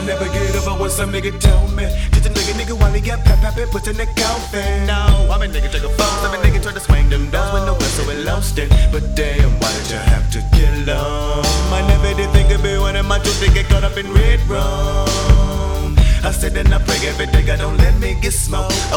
never get over what some nigga tell me. Just a nigga while he got pap and puts in the coffin. No, I'm a nigga take a phone. I'm a nigga try to swing them doors with no whistle, we lost it. But damn, why did you have to kill him? I never did think it'd be one of my two to get caught up in red rum. I said and I pray every day, God don't let me get smoked.